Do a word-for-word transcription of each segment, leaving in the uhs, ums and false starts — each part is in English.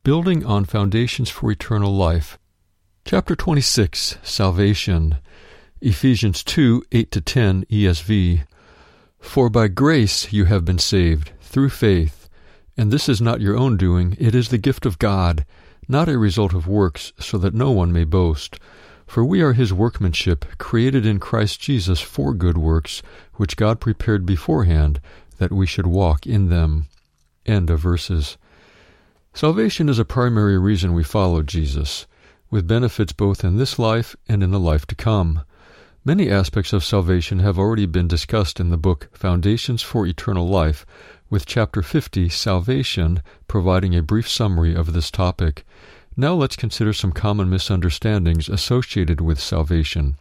Building on Foundations for Eternal Life. Chapter twenty-six, Salvation. Ephesians two, eight to ten, E S V. For by grace you have been saved, through faith, and this is not your own doing, it is the gift of God, not a result of works, so that no one may boast. For we are his workmanship, created in Christ Jesus for good works, which God prepared beforehand, that we should walk in them. End of verses. Salvation is a primary reason we follow Jesus, with benefits both in this life and in the life to come. Many aspects of salvation have already been discussed in the book Foundations for Eternal Life, with Chapter fifty, Salvation, providing a brief summary of this topic. Now let's consider some common misunderstandings associated with salvation.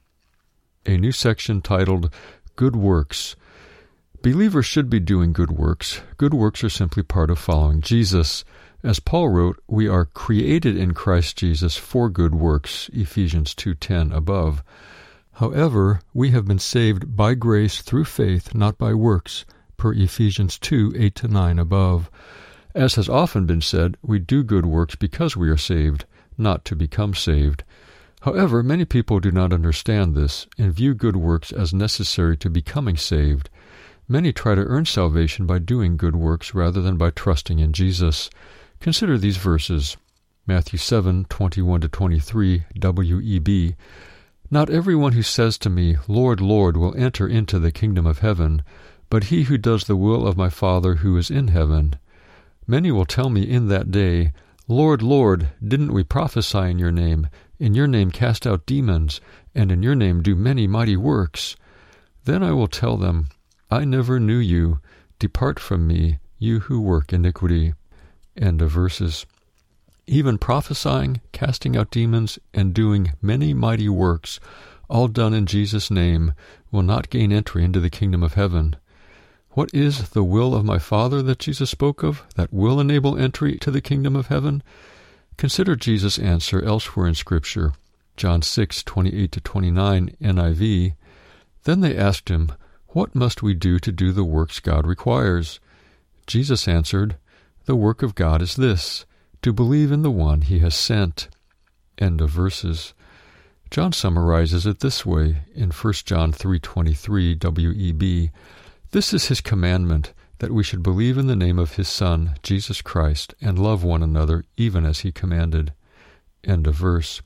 A new section titled Good Works. Believers should be doing good works. Good works are simply part of following Jesus. As Paul wrote, we are created in Christ Jesus for good works, Ephesians two ten above. However, we have been saved by grace through faith, not by works, per Ephesians two eight to nine above. As has often been said, we do good works because we are saved, not to become saved. However, many people do not understand this and view good works as necessary to becoming saved. Many try to earn salvation by doing good works rather than by trusting in Jesus. Consider these verses. Matthew seven, twenty-one to twenty-three, W E B. Not everyone who says to me, Lord, Lord, will enter into the kingdom of heaven, but he who does the will of my Father who is in heaven. Many will tell me in that day, Lord, Lord, didn't we prophesy in your name, in your name cast out demons, and in your name do many mighty works? Then I will tell them, I never knew you. Depart from me, you who work iniquity. End of verses. Even prophesying, casting out demons, and doing many mighty works, all done in Jesus' name, will not gain entry into the kingdom of heaven. What is the will of my Father that Jesus spoke of, that will enable entry to the kingdom of heaven? Consider Jesus' answer elsewhere in Scripture. John six, twenty-eight to twenty-nine, N I V. Then they asked him, What must we do to do the works God requires? Jesus answered, The work of God is this, to believe in the one he has sent. End of verses. John summarizes it this way in First John three twenty-three, W E B. This is his commandment, that we should believe in the name of his Son, Jesus Christ, and love one another, even as he commanded. End of verse.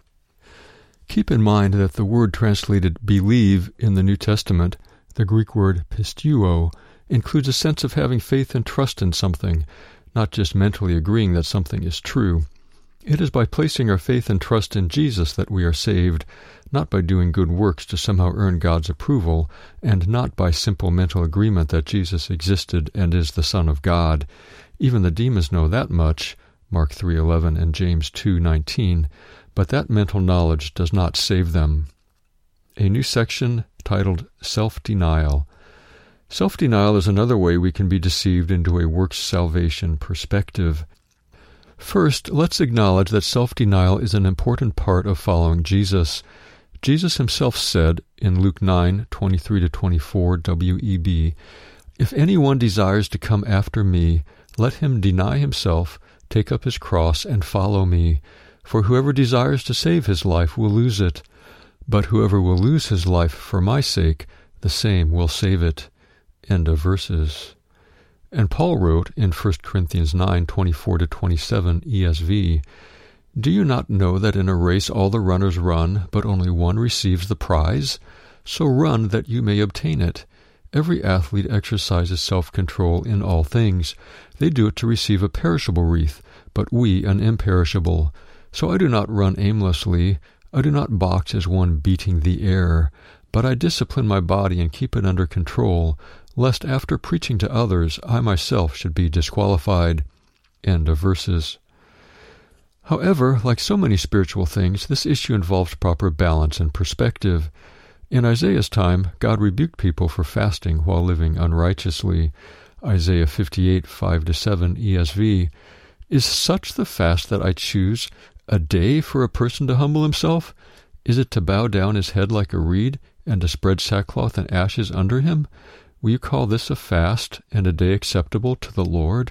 Keep in mind that the word translated believe in the New Testament, the Greek word pisteuo, includes a sense of having faith and trust in something, not just mentally agreeing that something is true. It is by placing our faith and trust in Jesus that we are saved, not by doing good works to somehow earn God's approval, and not by simple mental agreement that Jesus existed and is the Son of God. Even the demons know that much, Mark three eleven and James two nineteen, but that mental knowledge does not save them. A new section titled Self-Denial. Self-denial is another way we can be deceived into a works salvation perspective. First, let's acknowledge that self-denial is an important part of following Jesus. Jesus himself said in Luke nine, twenty-three to twenty-four, W E B, If anyone desires to come after me, let him deny himself, take up his cross, and follow me. For whoever desires to save his life will lose it, but whoever will lose his life for my sake, the same will save it. End of verses. And Paul wrote in First Corinthians nine, twenty-four to twenty-seven, E S V, Do you not know that in a race all the runners run, but only one receives the prize? So run that you may obtain it. Every athlete exercises self-control in all things. They do it to receive a perishable wreath, but we an imperishable. So I do not run aimlessly. I do not box as one beating the air, but I discipline my body and keep it under control, lest after preaching to others I myself should be disqualified. End of verses. However, like so many spiritual things, this issue involves proper balance and perspective. In Isaiah's time, God rebuked people for fasting while living unrighteously. Isaiah fifty-eight, five to seven, E S V. Is such the fast that I choose, a day for a person to humble himself? Is it to bow down his head like a reed, and to spread sackcloth and ashes under him? Will you call this a fast, and a day acceptable to the Lord?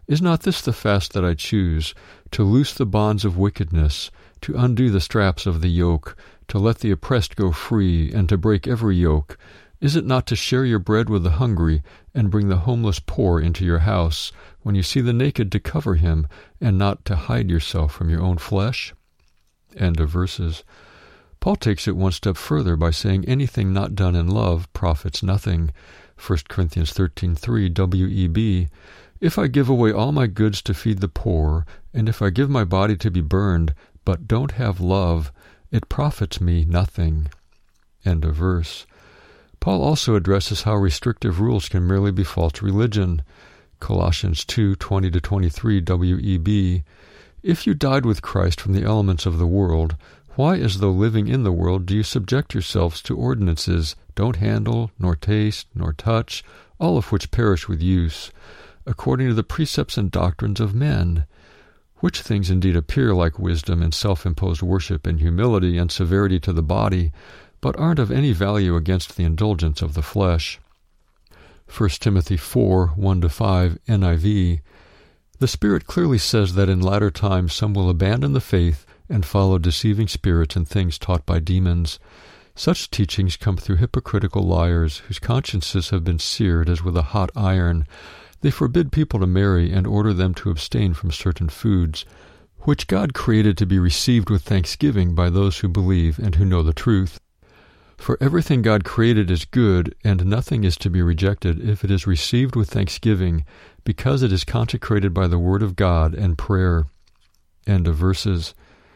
Is not this the fast that I choose, to loose the bonds of wickedness, to undo the straps of the yoke, to let the oppressed go free, and to break every yoke? Is it not to share your bread with the hungry, and bring the homeless poor into your house, when you see the naked to cover him, and not to hide yourself from your own flesh? End of verses. Paul takes it one step further by saying anything not done in love profits nothing. First Corinthians thirteen three W E B. If I give away all my goods to feed the poor, and if I give my body to be burned, but don't have love, it profits me nothing. End of verse. Paul also addresses how restrictive rules can merely be false religion. Colossians two twenty to twenty-three W E B. If you died with Christ from the elements of the world, why, as though living in the world, do you subject yourselves to ordinances, don't handle, nor taste, nor touch, all of which perish with use, according to the precepts and doctrines of men? Which things indeed appear like wisdom and self-imposed worship and humility and severity to the body, but aren't of any value against the indulgence of the flesh. First Timothy four one to five N I V. The Spirit clearly says that in latter times some will abandon the faith and follow deceiving spirits and things taught by demons. Such teachings come through hypocritical liars whose consciences have been seared as with a hot iron. They forbid people to marry and order them to abstain from certain foods, which God created to be received with thanksgiving by those who believe and who know the truth. For everything God created is good, and nothing is to be rejected if it is received with thanksgiving, because it is consecrated by the word of God and prayer. End of verses.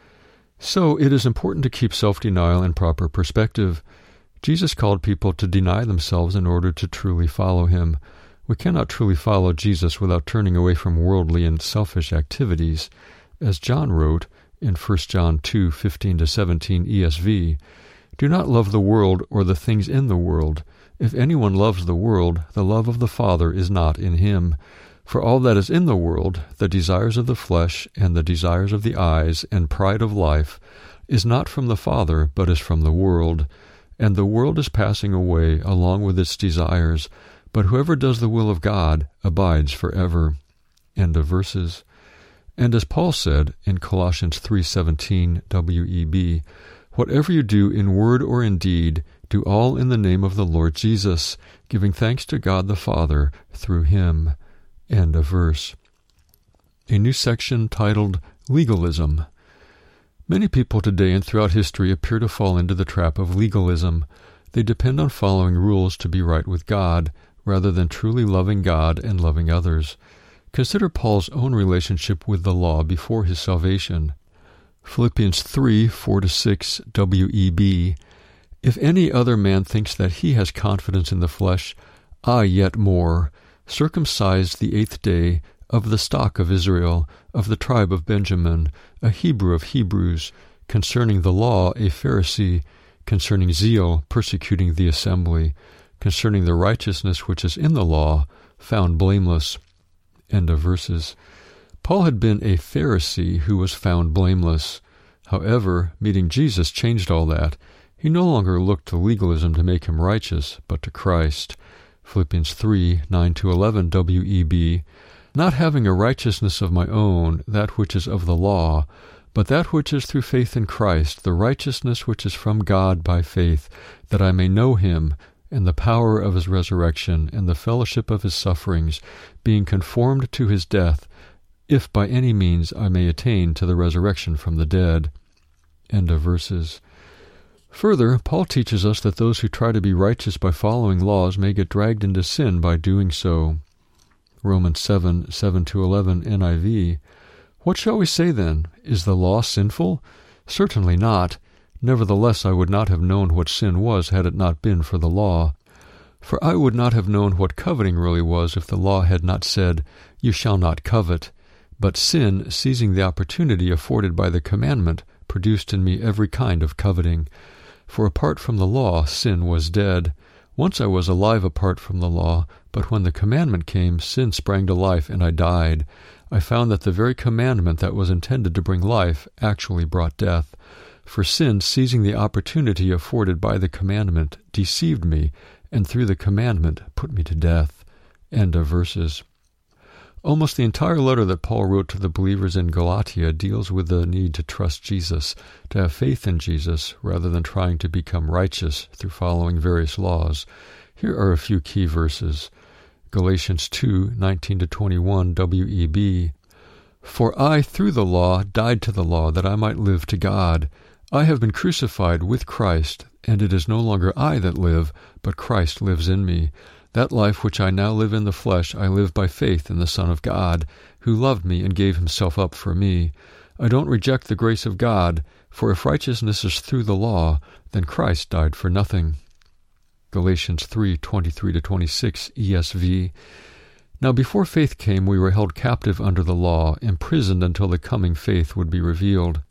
So it is important to keep self-denial in proper perspective. Jesus called people to deny themselves in order to truly follow him. We cannot truly follow Jesus without turning away from worldly and selfish activities. As John wrote in First John two fifteen to seventeen E S V, do not love the world or the things in the world. If anyone loves the world, the love of the Father is not in him. For all that is in the world, the desires of the flesh and the desires of the eyes and pride of life, is not from the Father, but is from the world. And the world is passing away along with its desires, but whoever does the will of God abides forever. End of verses. And as Paul said in Colossians three seventeen W E B, whatever you do in word or in deed, do all in the name of the Lord Jesus, giving thanks to God the Father through him. End of verse. A new section titled Legalism. Many people today and throughout history appear to fall into the trap of legalism. They depend on following rules to be right with God, rather than truly loving God and loving others. Consider Paul's own relationship with the law before his salvation. Philippians three four to six W E B. If any other man thinks that he has confidence in the flesh, I yet more, circumcised the eighth day, of the stock of Israel, of the tribe of Benjamin, a Hebrew of Hebrews, concerning the law a Pharisee, concerning zeal persecuting the assembly, concerning the righteousness which is in the law, found blameless. End of verses. Paul had been a Pharisee who was found blameless. However, meeting Jesus changed all that. He no longer looked to legalism to make him righteous, but to Christ. Philippians three nine to eleven W E B. Not having a righteousness of my own, that which is of the law, but that which is through faith in Christ, the righteousness which is from God by faith, that I may know him, and the power of his resurrection, and the fellowship of his sufferings, being conformed to his death, if by any means I may attain to the resurrection from the dead. End of verses. Further, Paul teaches us that those who try to be righteous by following laws may get dragged into sin by doing so. Romans seven seven to eleven N I V. What shall we say then? Is the law sinful? Certainly not. Nevertheless, I would not have known what sin was had it not been for the law. For I would not have known what coveting really was if the law had not said, You shall not covet. But sin, seizing the opportunity afforded by the commandment, produced in me every kind of coveting. For apart from the law, sin was dead. Once I was alive apart from the law, but when the commandment came, sin sprang to life, and I died. I found that the very commandment that was intended to bring life actually brought death. For sin, seizing the opportunity afforded by the commandment, deceived me, and through the commandment put me to death. End of verses. Almost the entire letter that Paul wrote to the believers in Galatia deals with the need to trust Jesus, to have faith in Jesus, rather than trying to become righteous through following various laws. Here are a few key verses. Galatians two, nineteen to twenty-one, W E B. For I, through the law, died to the law, that I might live to God. I have been crucified with Christ, and it is no longer I that live, but Christ lives in me. That life which I now live in the flesh, I live by faith in the Son of God, who loved me and gave himself up for me. I don't reject the grace of God, for if righteousness is through the law, then Christ died for nothing. Galatians three, twenty-three to twenty-six, E S V. Now before faith came, we were held captive under the law, imprisoned until the coming faith would be revealed.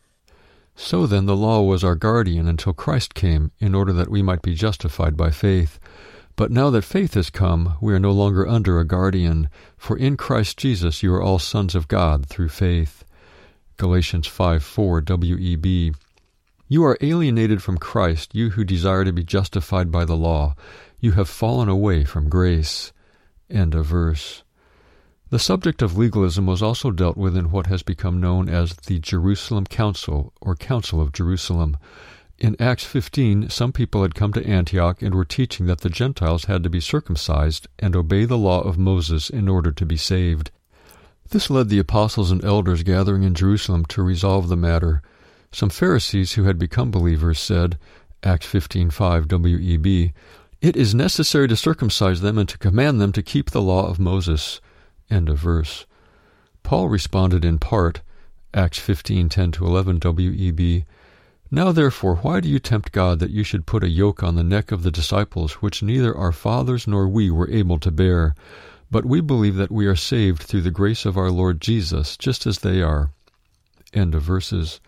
So then the law was our guardian until Christ came, in order that we might be justified by faith. But now that faith has come, we are no longer under a guardian, for in Christ Jesus you are all sons of God through faith. Galatians five, four, W E B. You are alienated from Christ, you who desire to be justified by the law. You have fallen away from grace. End of verse. The subject of legalism was also dealt with in what has become known as the Jerusalem Council, or Council of Jerusalem. In Acts fifteen, some people had come to Antioch and were teaching that the Gentiles had to be circumcised and obey the law of Moses in order to be saved. This led the apostles and elders gathering in Jerusalem to resolve the matter. Some Pharisees who had become believers said, Acts fifteen five, W E B, it is necessary to circumcise them and to command them to keep the law of Moses. End of verse. Paul responded in part, Acts fifteen ten to eleven, W E B, Now therefore, why do you tempt God that you should put a yoke on the neck of the disciples, which neither our fathers nor we were able to bear? But we believe that we are saved through the grace of our Lord Jesus, just as they are. End of verses.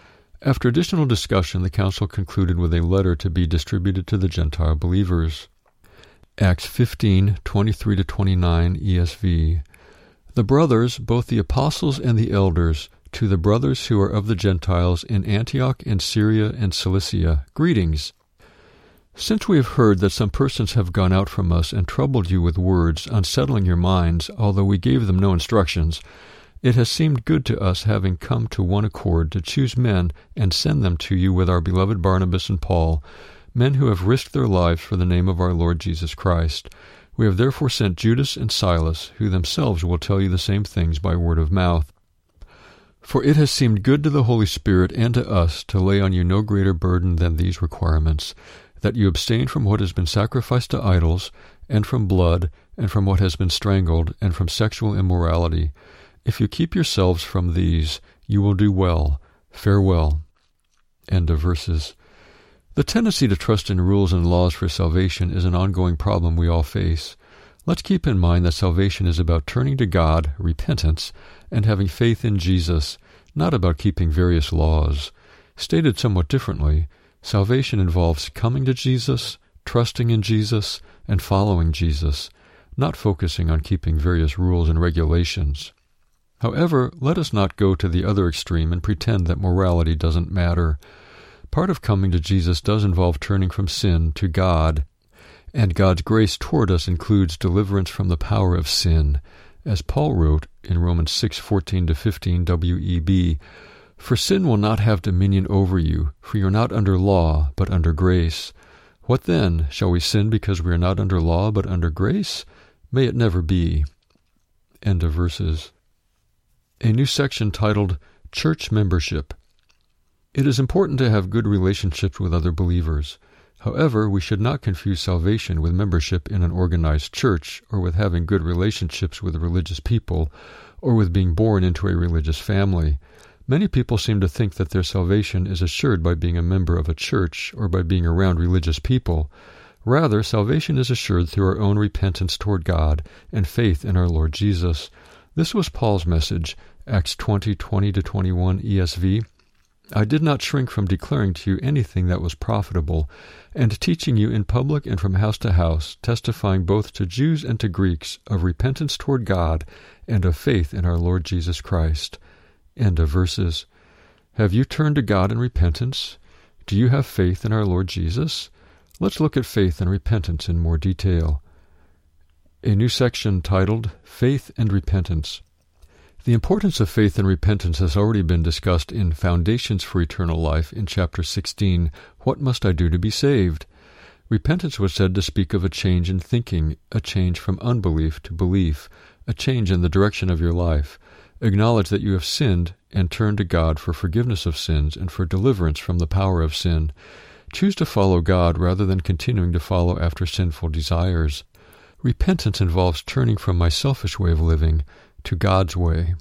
After additional discussion, the council concluded with a letter to be distributed to the Gentile believers. Acts fifteen, twenty-three to twenty-nine, E S V. The brothers, both the apostles and the elders, to the brothers who are of the Gentiles in Antioch and Syria and Cilicia, greetings. Since we have heard that some persons have gone out from us and troubled you with words, unsettling your minds, although we gave them no instructions, it has seemed good to us, having come to one accord, to choose men and send them to you with our beloved Barnabas and Paul, men who have risked their lives for the name of our Lord Jesus Christ. We have therefore sent Judas and Silas, who themselves will tell you the same things by word of mouth. For it has seemed good to the Holy Spirit and to us to lay on you no greater burden than these requirements, that you abstain from what has been sacrificed to idols, and from blood, and from what has been strangled, and from sexual immorality. If you keep yourselves from these, you will do well. Farewell. End of verses. The tendency to trust in rules and laws for salvation is an ongoing problem we all face. Let's keep in mind that salvation is about turning to God, repentance, and having faith in Jesus, not about keeping various laws. Stated somewhat differently, salvation involves coming to Jesus, trusting in Jesus, and following Jesus, not focusing on keeping various rules and regulations. However, let us not go to the other extreme and pretend that morality doesn't matter. Part of coming to Jesus does involve turning from sin to God, and God's grace toward us includes deliverance from the power of sin, as Paul wrote in Romans six, fourteen to fifteen, W E B, For sin will not have dominion over you, for you are not under law, but under grace. What then? Shall we sin because we are not under law, but under grace? May it never be. End of verses. A new section titled Church Membership. It is important to have good relationships with other believers. However, we should not confuse salvation with membership in an organized church, or with having good relationships with religious people, or with being born into a religious family. Many people seem to think that their salvation is assured by being a member of a church, or by being around religious people. Rather, salvation is assured through our own repentance toward God and faith in our Lord Jesus. This was Paul's message, Acts twenty, twenty to twenty-one, E S V. I did not shrink from declaring to you anything that was profitable, and teaching you in public and from house to house, testifying both to Jews and to Greeks of repentance toward God and of faith in our Lord Jesus Christ. End of verses. Have you turned to God in repentance? Do you have faith in our Lord Jesus? Let's look at faith and repentance in more detail. a new section titled Faith and Repentance. The importance of faith and repentance has already been discussed in Foundations for Eternal Life in Chapter sixteen, What Must I Do to Be Saved? Repentance was said to speak of a change in thinking, a change from unbelief to belief, a change in the direction of your life. Acknowledge that you have sinned and turn to God for forgiveness of sins and for deliverance from the power of sin. Choose to follow God rather than continuing to follow after sinful desires. Repentance involves turning from my selfish way of living to God's way.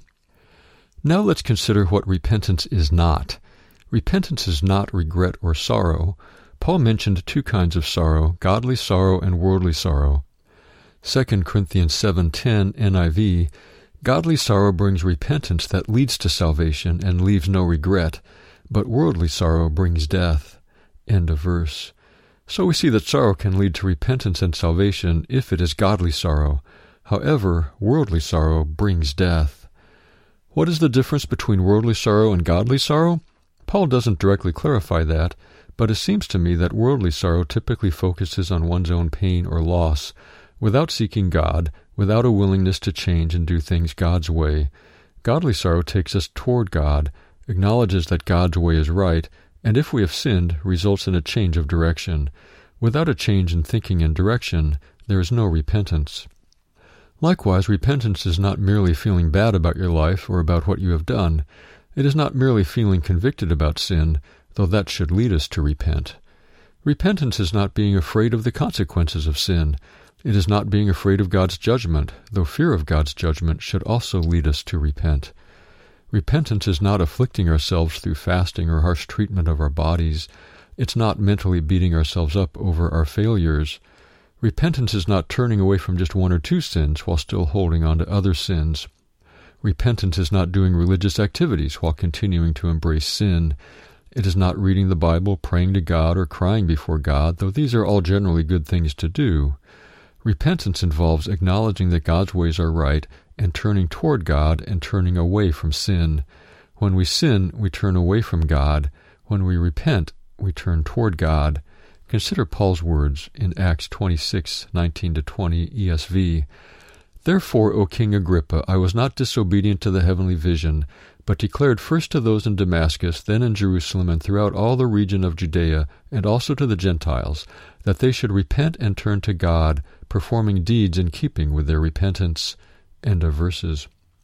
Now let's consider what repentance is not. Repentance is not regret or sorrow. Paul mentioned two kinds of sorrow, godly sorrow and worldly sorrow. Second Corinthians seven ten N I V, godly sorrow brings repentance that leads to salvation and leaves no regret, but worldly sorrow brings death. End of verse. So we see that sorrow can lead to repentance and salvation if it is godly sorrow. However, worldly sorrow brings death. What is the difference between worldly sorrow and godly sorrow? Paul doesn't directly clarify that, but it seems to me that worldly sorrow typically focuses on one's own pain or loss, without seeking God, without a willingness to change and do things God's way. Godly sorrow takes us toward God, acknowledges that God's way is right, and if we have sinned, results in a change of direction. Without a change in thinking and direction, there is no repentance. Likewise, repentance is not merely feeling bad about your life or about what you have done. It is not merely feeling convicted about sin, though that should lead us to repent. Repentance is not being afraid of the consequences of sin. It is not being afraid of God's judgment, though fear of God's judgment should also lead us to repent. Repentance is not afflicting ourselves through fasting or harsh treatment of our bodies. It's not mentally beating ourselves up over our failures. Repentance is not turning away from just one or two sins while still holding on to other sins. Repentance is not doing religious activities while continuing to embrace sin. It is not reading the Bible, praying to God, or crying before God, though these are all generally good things to do. Repentance involves acknowledging that God's ways are right and turning toward God and turning away from sin. When we sin, we turn away from God. When we repent, we turn toward God. Consider Paul's words in Acts twenty-six nineteen to twenty E S V. Therefore, O King Agrippa, I was not disobedient to the heavenly vision, but declared first to those in Damascus, then in Jerusalem, and throughout all the region of Judea, and also to the Gentiles, that they should repent and turn to God, performing deeds in keeping with their repentance. End of verses.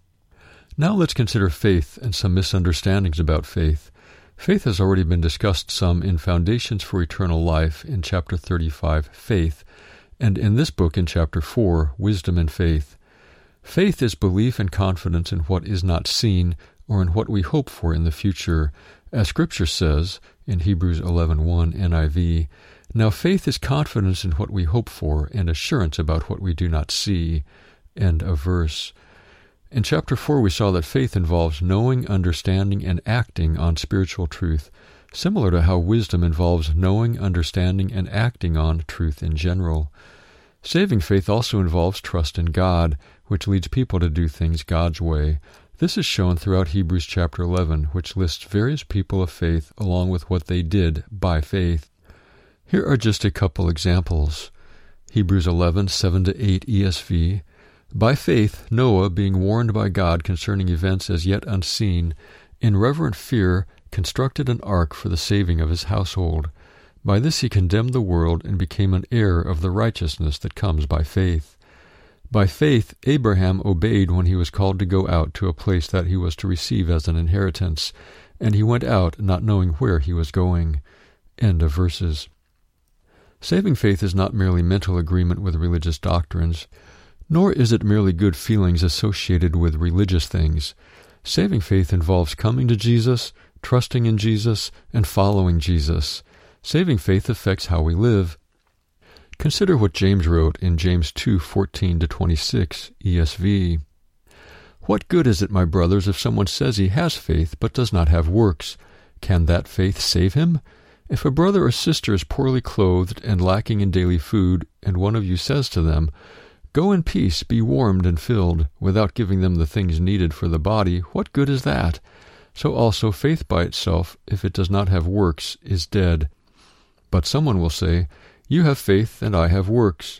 Now let's consider faith and some misunderstandings about faith. Faith has already been discussed some in Foundations for Eternal Life in Chapter thirty-five, Faith, and in this book in Chapter four, Wisdom and Faith. Faith is belief and confidence in what is not seen or in what we hope for in the future. As Scripture says in Hebrews eleven one N I V, now faith is confidence in what we hope for and assurance about what we do not see. End of verse. In Chapter four, we saw that faith involves knowing, understanding, and acting on spiritual truth, similar to how wisdom involves knowing, understanding, and acting on truth in general. Saving faith also involves trust in God, which leads people to do things God's way. This is shown throughout Hebrews chapter eleven, which lists various people of faith along with what they did by faith. Here are just a couple examples. Hebrews eleven seven to eight E S V. By faith, Noah, being warned by God concerning events as yet unseen, in reverent fear constructed an ark for the saving of his household. By this he condemned the world and became an heir of the righteousness that comes by faith. By faith, Abraham obeyed when he was called to go out to a place that he was to receive as an inheritance, and he went out not knowing where he was going. End of verses. Saving faith is not merely mental agreement with religious doctrines, nor is it merely good feelings associated with religious things. Saving faith involves coming to Jesus, trusting in Jesus, and following Jesus. Saving faith affects how we live. Consider what James wrote in James two fourteen to twenty-six E S V. What good is it, my brothers, if someone says he has faith but does not have works? Can that faith save him? If a brother or sister is poorly clothed and lacking in daily food, and one of you says to them, "Go in peace, be warmed and filled," without giving them the things needed for the body, what good is that? So also faith by itself, if it does not have works, is dead. But someone will say, "You have faith and I have works.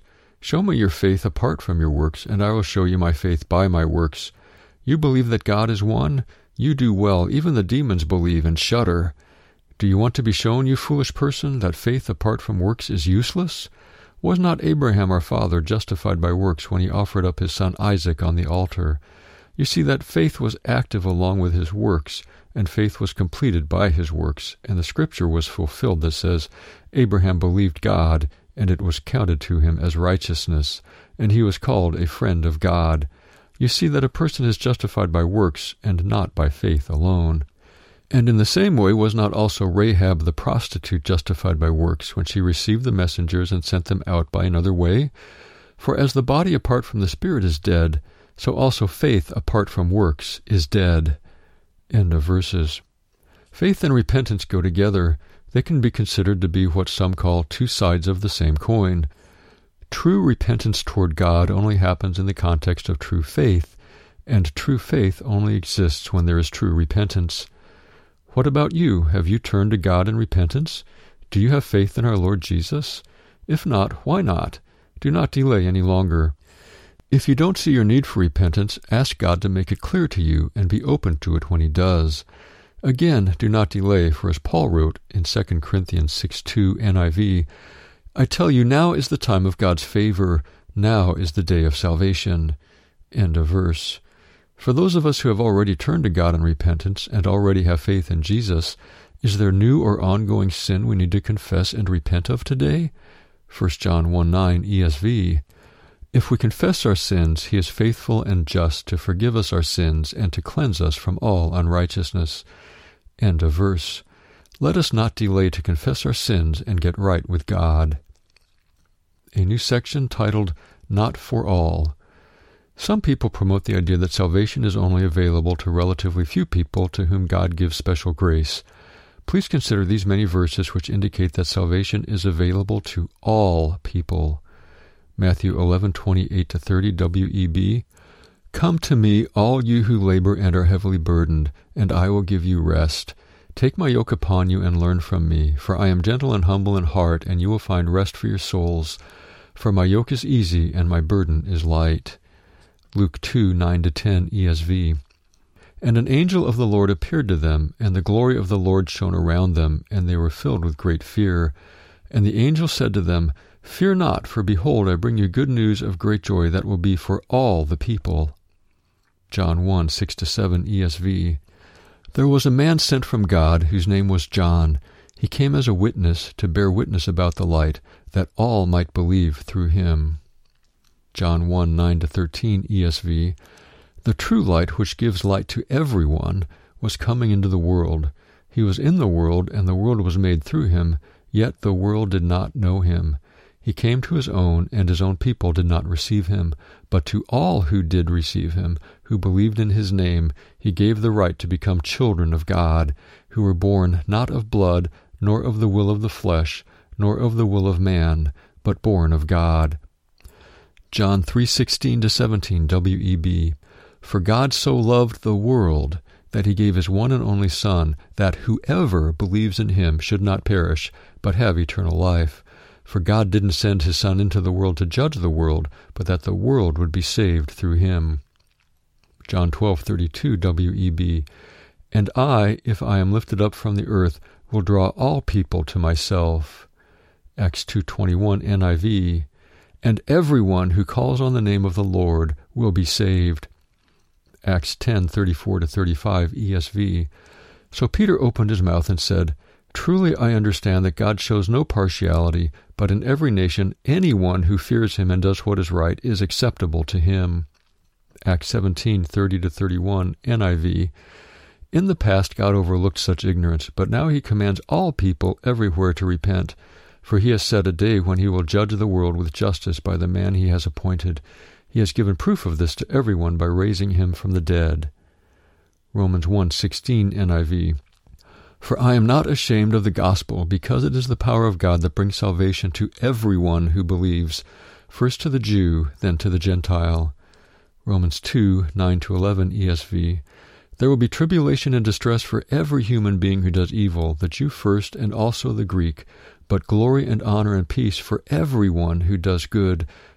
Show me your faith apart from your works, and I will show you my faith by my works. You believe that God is one? You do well. Even the demons believe and shudder. Do you want to be shown, you foolish person, that faith apart from works is useless? Was not Abraham our father justified by works when he offered up his son Isaac on the altar? You see that faith was active along with his works, and faith was completed by his works, and the scripture was fulfilled that says, Abraham believed God, and it was counted to him as righteousness, and he was called a friend of God. You see that a person is justified by works, and not by faith alone. And in the same way was not also Rahab the prostitute justified by works, when she received the messengers and sent them out by another way? For as the body apart from the spirit is dead, so also faith apart from works is dead. End of verses. Faith and repentance go together. They can be considered to be what some call two sides of the same coin. True repentance toward God only happens in the context of true faith, and true faith only exists when there is true repentance. What about you? Have you turned to God in repentance? Do you have faith in our Lord Jesus? If not, why not? Do not delay any longer. If you don't see your need for repentance, ask God to make it clear to you and be open to it when he does. Again, do not delay, for as Paul wrote in Second Corinthians six two N I V, I tell you, now is the time of God's favor, now is the day of salvation. End of verse. For those of us who have already turned to God in repentance and already have faith in Jesus, is there new or ongoing sin we need to confess and repent of today? First John one nine E S V. If we confess our sins, he is faithful and just to forgive us our sins and to cleanse us from all unrighteousness. End of verse. Let us not delay to confess our sins and get right with God. A new section titled, Not for All. Some people promote the idea that salvation is only available to relatively few people to whom God gives special grace. Please consider these many verses which indicate that salvation is available to all people. Matthew eleven twenty-eight to thirty W E B. Come to me, all you who labor and are heavily burdened, and I will give you rest. Take my yoke upon you and learn from me, for I am gentle and humble in heart, and you will find rest for your souls. For my yoke is easy and my burden is light. Luke two nine to ten E S V. And an angel of the Lord appeared to them, and the glory of the Lord shone around them, and they were filled with great fear. And the angel said to them, Fear not, for behold, I bring you good news of great joy that will be for all the people. John one six to seven E S V. There was a man sent from God, whose name was John. He came as a witness to bear witness about the light, that all might believe through him. John one nine to thirteen E S V. The true light, which gives light to everyone, was coming into the world. He was in the world, and the world was made through him, yet the world did not know him. He came to his own, and his own people did not receive him. But to all who did receive him, who believed in his name, he gave the right to become children of God, who were born not of blood, nor of the will of the flesh, nor of the will of man, but born of God. John three sixteen to seventeen W E B. For God so loved the world, that he gave his one and only Son, that whoever believes in him should not perish, but have eternal life. For God didn't send his Son into the world to judge the world, but that the world would be saved through him. John twelve thirty-two W E B. And I, if I am lifted up from the earth, will draw all people to myself. Acts two twenty-one N I V. And everyone who calls on the name of the Lord will be saved. Acts ten thirty-four to thirty-five E S V. So Peter opened his mouth and said, Truly I understand that God shows no partiality, but in every nation anyone who fears him and does what is right is acceptable to him. Acts seventeen thirty to thirty-one N I V. In the past God overlooked such ignorance, but now he commands all people everywhere to repent, for he has set a day when he will judge the world with justice by the man he has appointed. He has given proof of this to everyone by raising him from the dead. Romans one sixteen N I V. For I am not ashamed of the gospel, because it is the power of God that brings salvation to everyone who believes, first to the Jew, then to the Gentile. Romans two nine to eleven E S V. There will be tribulation and distress for every human being who does evil, the Jew first and also the Greek, but glory and honor and peace for everyone who does good,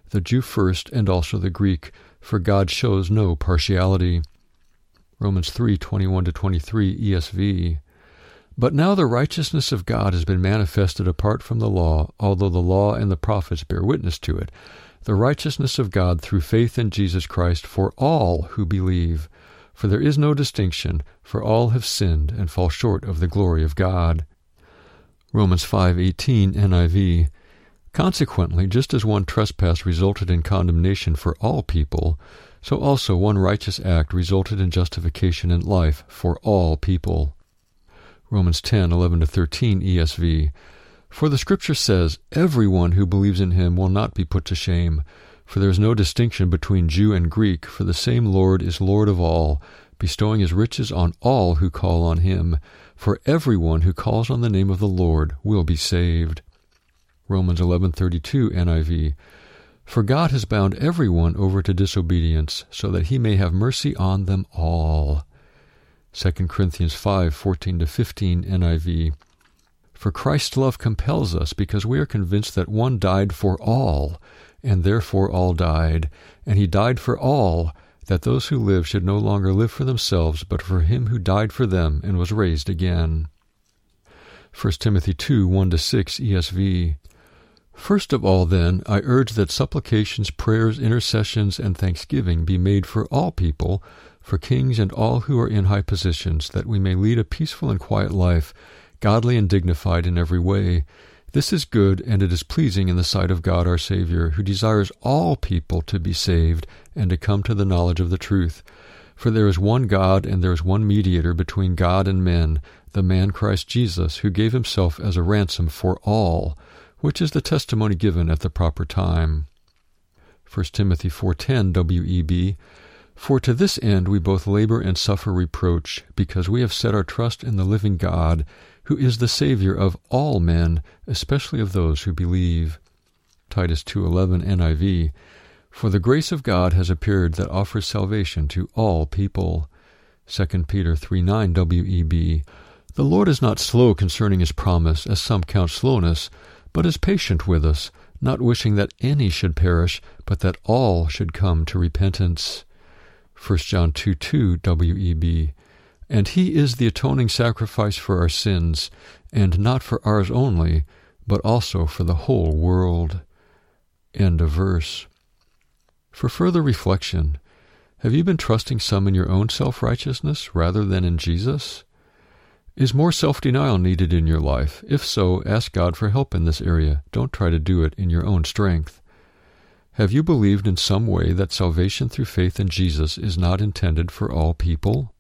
the Jew first and also the Greek, for God shows no partiality. Romans three, twenty-one to twenty-three, E S V. But now the righteousness of God has been manifested apart from the law, although the law and the prophets bear witness to it, the righteousness of God through faith in Jesus Christ for all who believe. For there is no distinction, for all have sinned and fall short of the glory of God. Romans five eighteen, N I V. Consequently, just as one trespass resulted in condemnation for all people, so also one righteous act resulted in justification and life for all people. Romans ten, eleven to thirteen, E S V. For the Scripture says, everyone who believes in him will not be put to shame. For there is no distinction between Jew and Greek, for the same Lord is Lord of all, bestowing his riches on all who call on him. For everyone who calls on the name of the Lord will be saved. Romans eleven thirty-two, N I V. For God has bound everyone over to disobedience, so that he may have mercy on them all. Second Corinthians five fourteen to fifteen, N I V. For Christ's love compels us, because we are convinced that one died for all, and therefore all died. And he died for all, that those who live should no longer live for themselves, but for him who died for them and was raised again. First Timothy two, one to six, E S V. First of all, then, I urge that supplications, prayers, intercessions, and thanksgiving be made for all people, for kings and all who are in high positions, that we may lead a peaceful and quiet life, godly and dignified in every way. This is good, and it is pleasing in the sight of God our Savior, who desires all people to be saved and to come to the knowledge of the truth. For there is one God, and there is one mediator between God and men, the man Christ Jesus, who gave himself as a ransom for all, which is the testimony given at the proper time. First Timothy four ten, W E B. For to this end we both labor and suffer reproach, because we have set our trust in the living God, who is the Savior of all men, especially of those who believe. Titus two eleven, N I V. For the grace of God has appeared that offers salvation to all people. Second Peter three nine, W E B. The Lord is not slow concerning his promise, as some count slowness, but is patient with us, not wishing that any should perish, but that all should come to repentance. First John two two, W E B. And he is the atoning sacrifice for our sins, and not for ours only, but also for the whole world. End of verse. For further reflection, have you been trusting some in your own self-righteousness rather than in Jesus? Is more self-denial needed in your life? If so, ask God for help in this area. Don't try to do it in your own strength. Have you believed in some way that salvation through faith in Jesus is not intended for all people?